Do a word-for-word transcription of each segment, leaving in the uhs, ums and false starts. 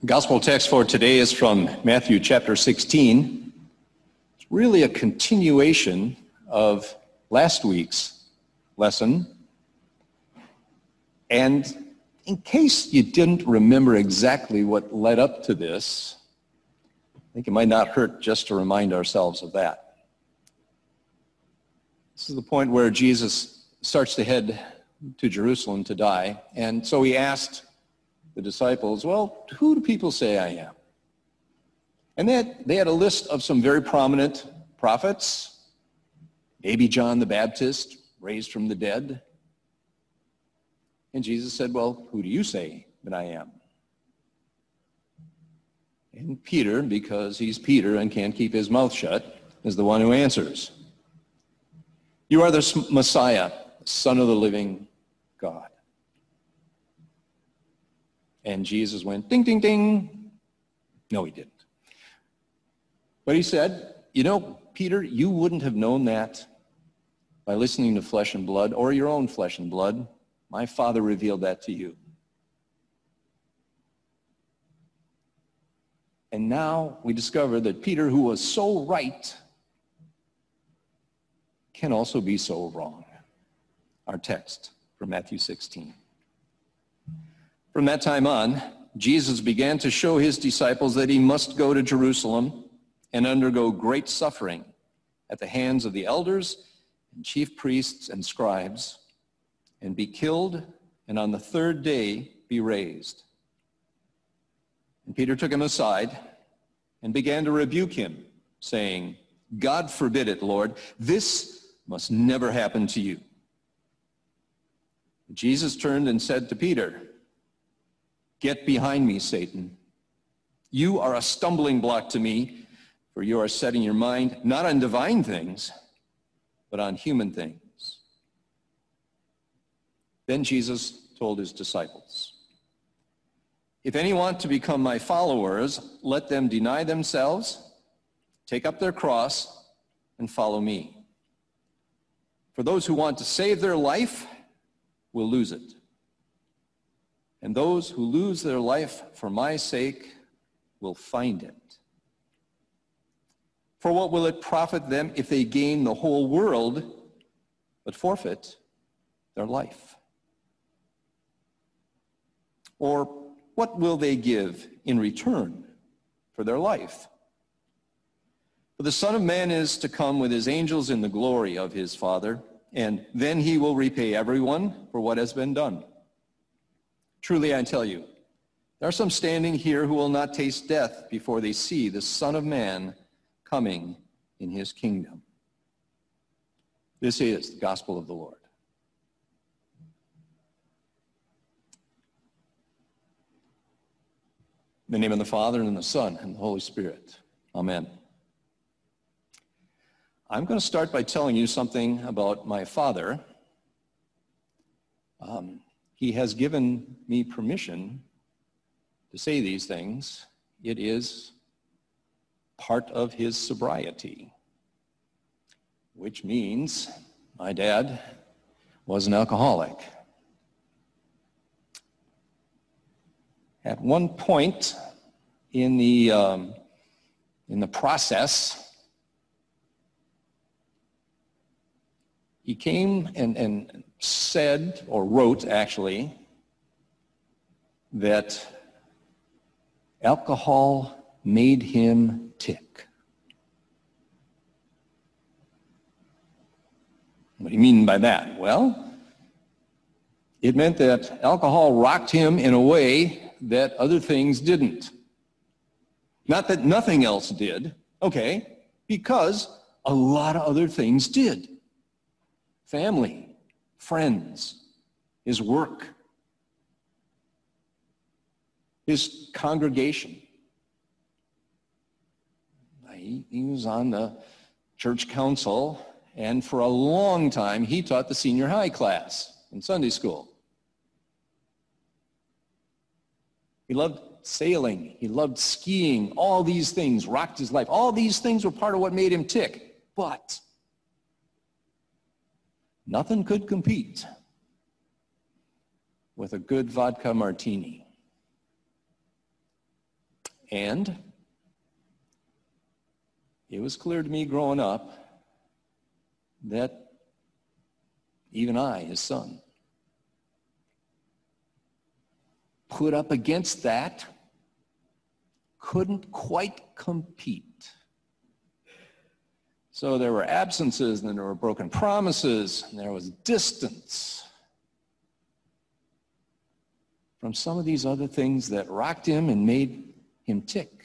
Gospel text for today is from Matthew chapter sixteen. It's really a continuation of last week's lesson. And in case you didn't remember exactly what led up to this, I think it might not hurt just to remind ourselves of that. This is the point where Jesus starts to head to Jerusalem to die. And so he asked the disciples, well, who do people say I am? And they had, they had a list of some very prominent prophets. Maybe John the Baptist, raised from the dead. And Jesus said, well, who do you say that I am? And Peter, because he's Peter and can't keep his mouth shut, is the one who answers. You are the Messiah, Son of the living God. And Jesus went, ding, ding, ding. No, he didn't. But he said, you know, Peter, you wouldn't have known that by listening to flesh and blood or your own flesh and blood. My Father revealed that to you. And now we discover that Peter, who was so right, can also be so wrong. Our text from Matthew sixteen. From that time on, Jesus began to show his disciples that he must go to Jerusalem and undergo great suffering at the hands of the elders and chief priests and scribes, and be killed, and on the third day be raised. And Peter took him aside and began to rebuke him, saying, God forbid it, Lord, this must never happen to you. Jesus turned and said to Peter, get behind me, Satan. You are a stumbling block to me, for you are setting your mind not on divine things, but on human things. Then Jesus told his disciples, if any want to become my followers, let them deny themselves, take up their cross, and follow me. For those who want to save their life will lose it. And those who lose their life for my sake will find it. For what will it profit them if they gain the whole world but forfeit their life? Or what will they give in return for their life? For the Son of Man is to come with his angels in the glory of his Father, and then he will repay everyone for what has been done. Truly, I tell you, there are some standing here who will not taste death before they see the Son of Man coming in his kingdom. This is the gospel of the Lord. In the name of the Father, and the Son, and the Holy Spirit. Amen. I'm going to start by telling you something about my father. Um, He has given me permission to say these things. It is part of his sobriety, which means my dad was an alcoholic. At one point in the, um, in the process, he came and, and said, or wrote actually, that alcohol made him tick. What do you mean by that? Well, it meant that alcohol rocked him in a way that other things didn't. Not that nothing else did, okay, because a lot of other things did. Family, friends, his work, his congregation. He, he was on the church council, and for a long time he taught the senior high class in Sunday school. He loved sailing, he loved skiing. All these things rocked his life. All these things were part of what made him tick. But nothing could compete with a good vodka martini. And it was clear to me growing up that even I, his son, put up against that, couldn't quite compete. So there were absences, and there were broken promises, and there was distance from some of these other things that rocked him and made him tick,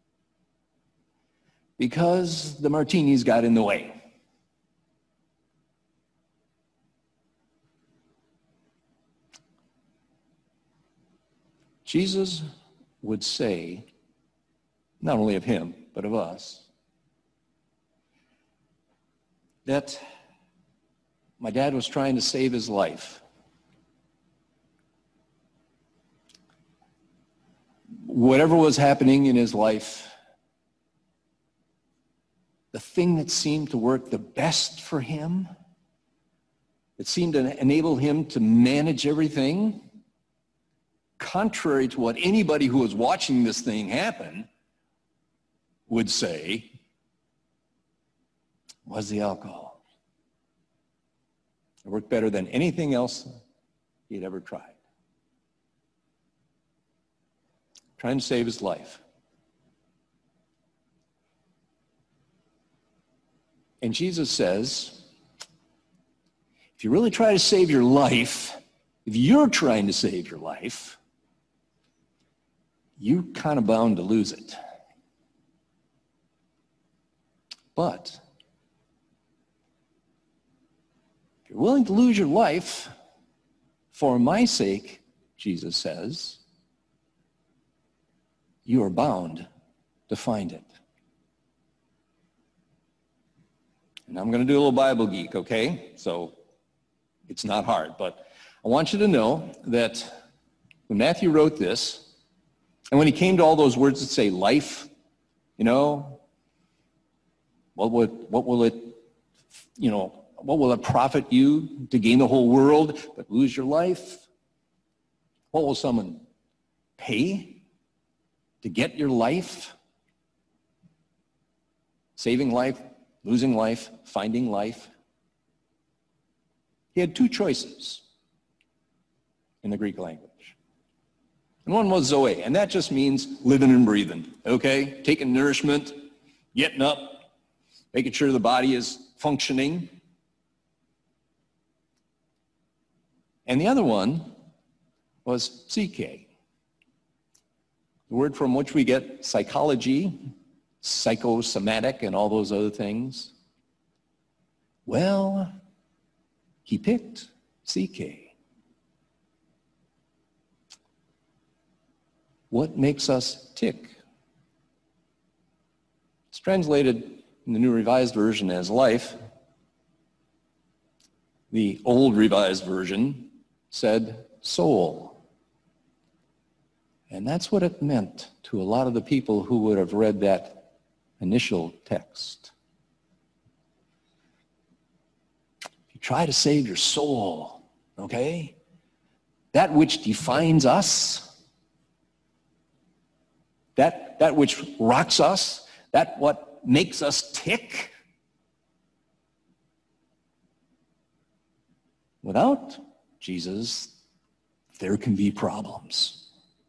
because the martinis got in the way. Jesus would say, not only of him, but of us, that my dad was trying to save his life. Whatever was happening in his life, the thing that seemed to work the best for him, that seemed to enable him to manage everything, contrary to what anybody who was watching this thing happen would say, was the alcohol. It worked better than anything else he'd ever tried. Trying to save his life. And Jesus says, if you really try to save your life, if you're trying to save your life, you're kind of bound to lose it. But if you're willing to lose your life for my sake, Jesus says, you are bound to find it. And I'm going to do a little Bible geek, okay? So it's not hard, but I want you to know that when Matthew wrote this, and when he came to all those words that say life, you know, what would, what will it, you know, what will it profit you to gain the whole world but lose your life? What will someone pay to get your life? Saving life, losing life, finding life. He had two choices in the Greek language. And one was zoe, and that just means living and breathing, okay? Taking nourishment, getting up, making sure the body is functioning. And the other one was psyche, the word from which we get psychology, psychosomatic, and all those other things. Well, he picked psyche. What makes us tick? It's translated in the New Revised Version as life. The Old Revised Version said soul. And that's what it meant to a lot of the people who would have read that initial text. If you try to save your soul, okay, that which defines us, that, that which rocks us, that what makes us tick, without Jesus, there can be problems.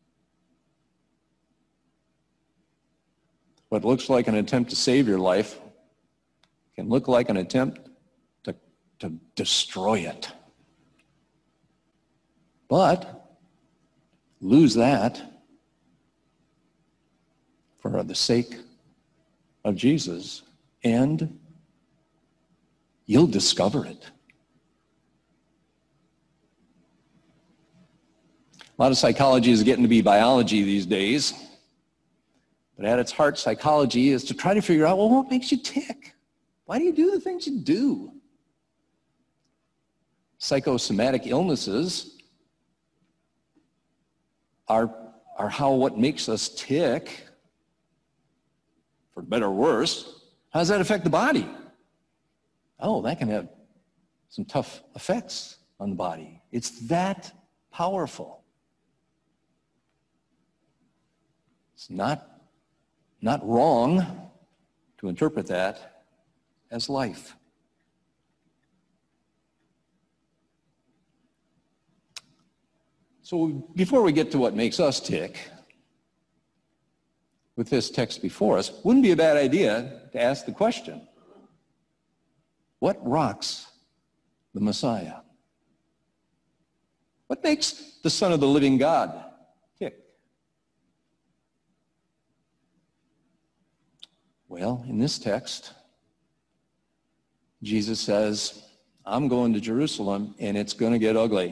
What looks like an attempt to save your life can look like an attempt to, to destroy it. But lose that for the sake of Jesus, and you'll discover it. A lot of psychology is getting to be biology these days. But at its heart, psychology is to try to figure out, well, what makes you tick? Why do you do the things you do? Psychosomatic illnesses are, are how what makes us tick, for better or worse. How does that affect the body? Oh, that can have some tough effects on the body. It's that powerful. It's not not wrong to interpret that as life. So before we get to what makes us tick, with this text before us, wouldn't be a bad idea to ask the question, what rocks the Messiah? What makes the Son of the living God tick? Well, in this text, Jesus says, I'm going to Jerusalem and it's going to get ugly.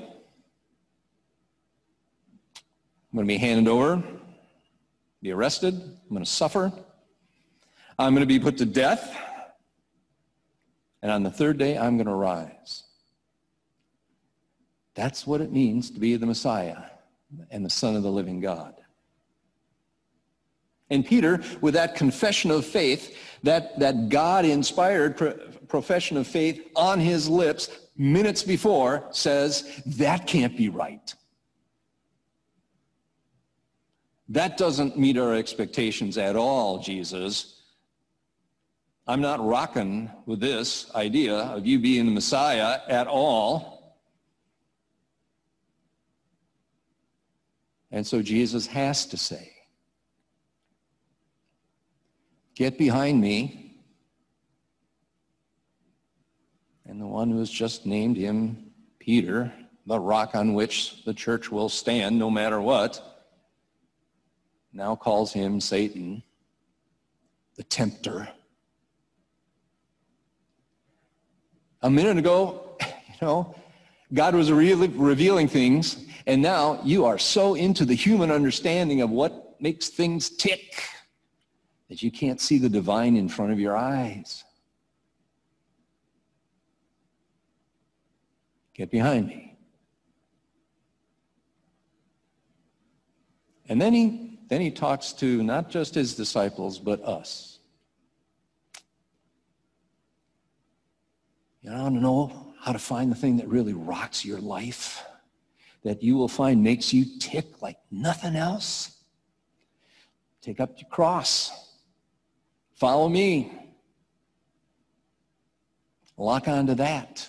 I'm going to be handed over, be arrested, I'm going to suffer, I'm going to be put to death, and on the third day I'm going to rise. That's what it means to be the Messiah and the Son of the living God. And Peter, with that confession of faith, that, that God-inspired pro- profession of faith on his lips minutes before, says, that can't be right. That doesn't meet our expectations at all, Jesus. I'm not rocking with this idea of you being the Messiah at all. And so Jesus has to say, get behind me. And the one who has just named him Peter, the rock on which the church will stand no matter what, now calls him Satan, the tempter. A minute ago, you know, God was really revealing things, and now you are so into the human understanding of what makes things tick that you can't see the divine in front of your eyes. Get behind me. And then he Then he talks to not just his disciples, but us. You want to know how to find the thing that really rocks your life, that you will find makes you tick like nothing else? Take up your cross. Follow me. Lock onto that.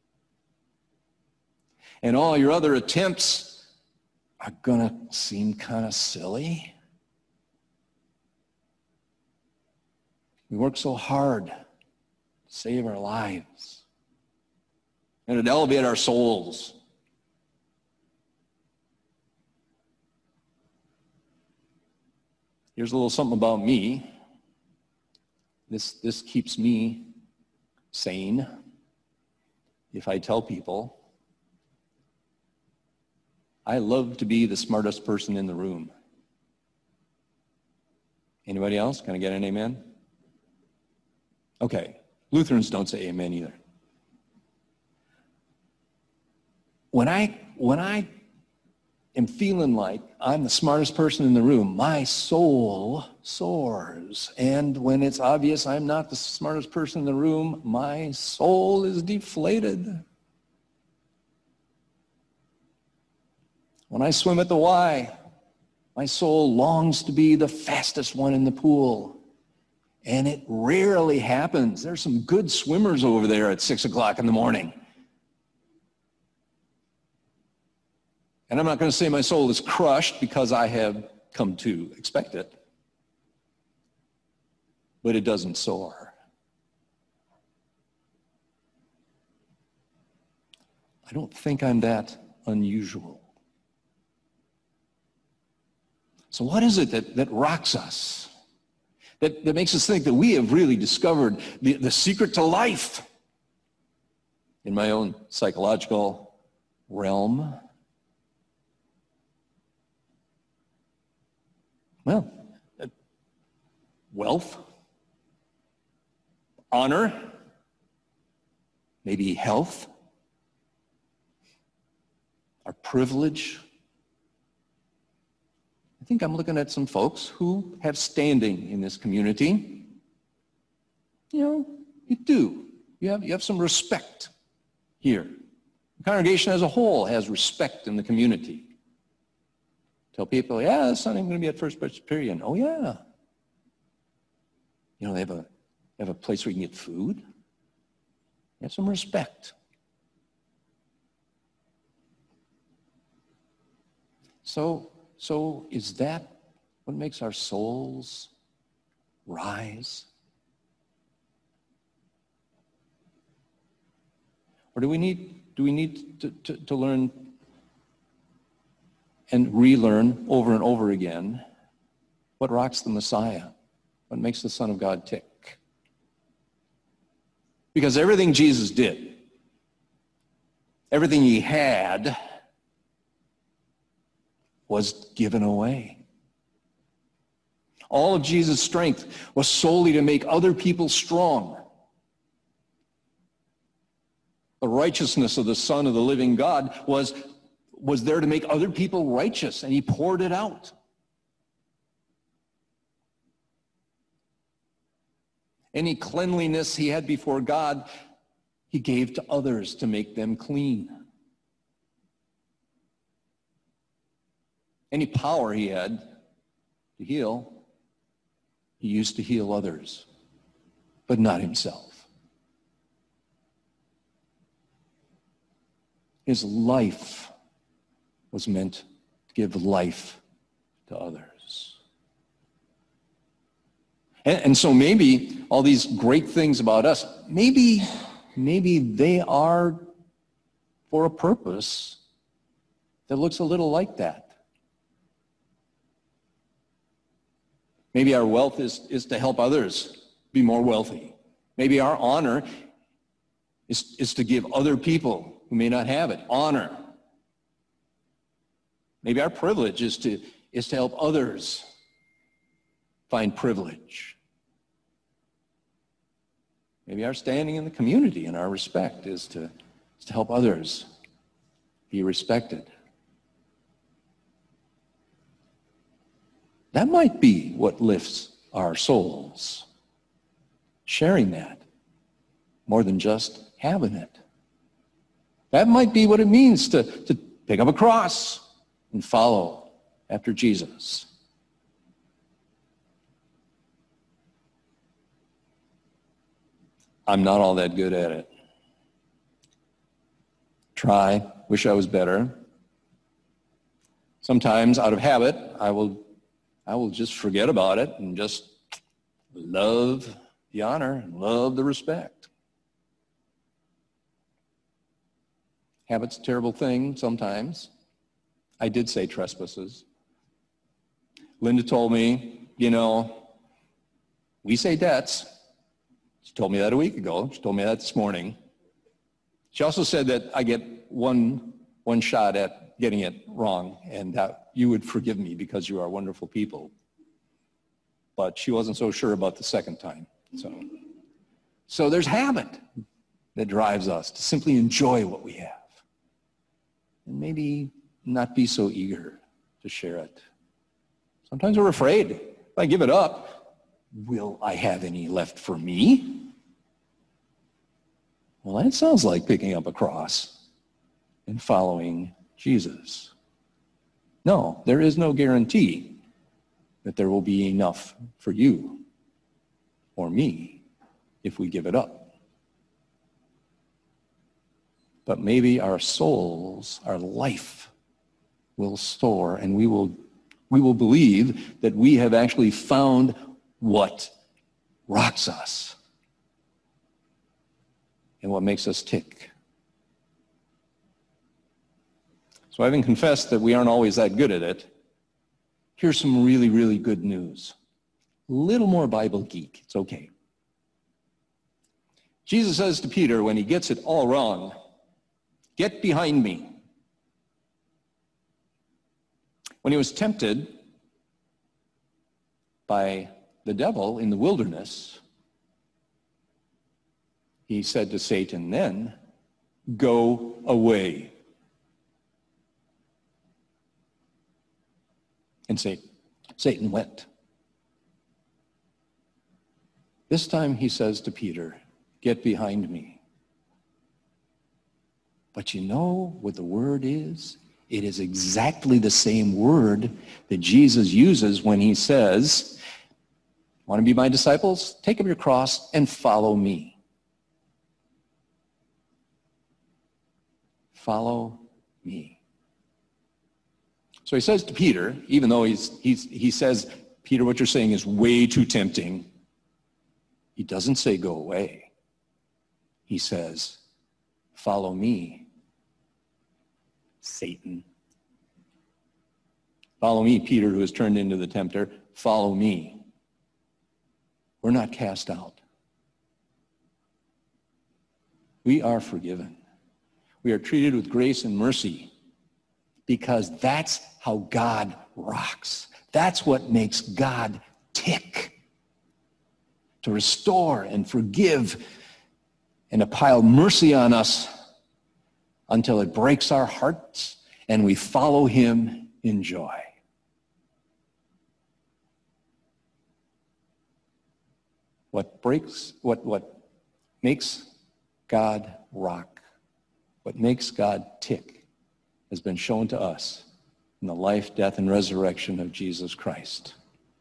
And all your other attempts are going to seem kind of silly. We work so hard to save our lives and to elevate our souls. Here's a little something about me. This, this keeps me sane if I tell people I love to be the smartest person in the room. Anybody else? Can I get an amen? Okay. Lutherans don't say amen either. When I, when I am feeling like I'm the smartest person in the room, my soul soars. And when it's obvious I'm not the smartest person in the room, my soul is deflated. When I swim at the Y, my soul longs to be the fastest one in the pool. And it rarely happens. There's some good swimmers over there at six o'clock in the morning. And I'm not going to say my soul is crushed because I have come to expect it. But it doesn't soar. I don't think I'm that unusual. So what is it that, that rocks us? That, that makes us think that we have really discovered the, the secret to life? In my own psychological realm, well, wealth, honor, maybe health, our privilege. I think I'm looking at some folks who have standing in this community. You know, you do. You have, you have some respect here. The congregation as a whole has respect in the community. Tell people, yeah, that's not even going to be at First Presbyterian. Oh, yeah. You know, they have a, they have a place where you can get food. They have some respect. So, so is that what makes our souls rise? Or do we need, do we need to, to, to learn and relearn over and over again what rocks the Messiah, what makes the Son of God tick? Because everything Jesus did, everything he had, was given away. All of Jesus' strength was solely to make other people strong. The righteousness of the Son of the living God was, was there to make other people righteous, and he poured it out. Any cleanliness he had before God, he gave to others to make them clean. Any power he had to heal, he used to heal others, but not himself. His life was meant to give life to others. And, and so maybe all these great things about us, maybe, maybe they are for a purpose that looks a little like that. Maybe our wealth is, is to help others be more wealthy. Maybe our honor is, is to give other people who may not have it honor. Maybe our privilege is to, is to help others find privilege. Maybe our standing in the community and our respect is to, is to help others be respected. That might be what lifts our souls, sharing that more than just having it. That might be what it means to, to pick up a cross and follow after Jesus. I'm not all that good at it. Try, wish I was better. Sometimes, out of habit, I will I will just forget about it and just love the honor and love the respect. Habit's a terrible thing sometimes. I did say trespasses. Linda told me, you know, we say debts. She told me that a week ago. She told me that this morning. She also said that I get one, one shot at getting it wrong, and that you would forgive me because you are wonderful people. But she wasn't so sure about the second time. So, so there's habit that drives us to simply enjoy what we have and maybe not be so eager to share it. Sometimes we're afraid. If I give it up, will I have any left for me? Well, that sounds like picking up a cross and following Jesus. No, there is no guarantee that there will be enough for you or me if we give it up. But maybe our souls, our life will soar, and we will, we will believe that we have actually found what rocks us and what makes us tick. So having confessed that we aren't always that good at it, here's some really, really good news. A little more Bible geek, it's okay. Jesus says to Peter when he gets it all wrong, "Get behind me." When he was tempted by the devil in the wilderness, he said to Satan then, "Go away." And Satan, Satan went. This time he says to Peter, "Get behind me." But you know what the word is? It is exactly the same word that Jesus uses when he says, Want to be my disciples? Take up your cross and follow me. Follow me. So he says to Peter, even though he's, he's, he says, Peter, what you're saying is way too tempting. He doesn't say go away. He says, follow me, Satan. Follow me, Peter, who has turned into the tempter. Follow me. We're not cast out. We are forgiven. We are treated with grace and mercy because that's how God rocks. That's what makes God tick. To restore and forgive and to pile mercy on us until it breaks our hearts and we follow him in joy. What breaks, what, what makes God rock, what makes God tick has been shown to us in the life, death, and resurrection of Jesus Christ.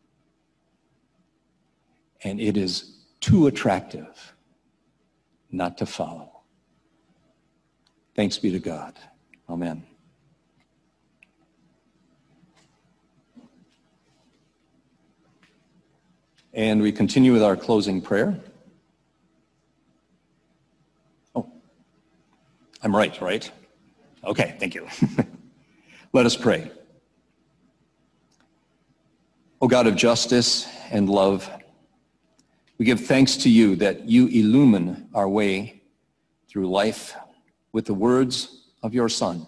And it is too attractive not to follow. Thanks be to God. Amen. And we continue with our closing prayer. Oh, I'm right, right? Okay, thank you. Let us pray. O God of justice and love, we give thanks to you that you illumine our way through life with the words of your Son.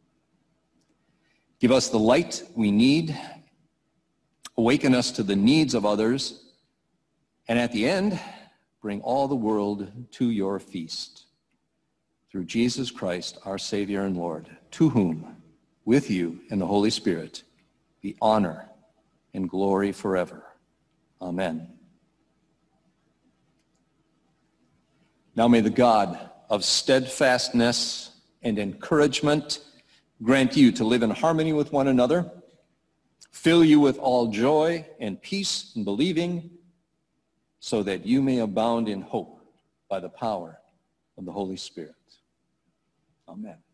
Give us the light we need, awaken us to the needs of others, and at the end, bring all the world to your feast. Through Jesus Christ, our Savior and Lord, to whom, with you and the Holy Spirit, be honor and glory forever. Amen. Now may the God of steadfastness and encouragement grant you to live in harmony with one another, fill you with all joy and peace in believing, so that you may abound in hope by the power of the Holy Spirit. Amen.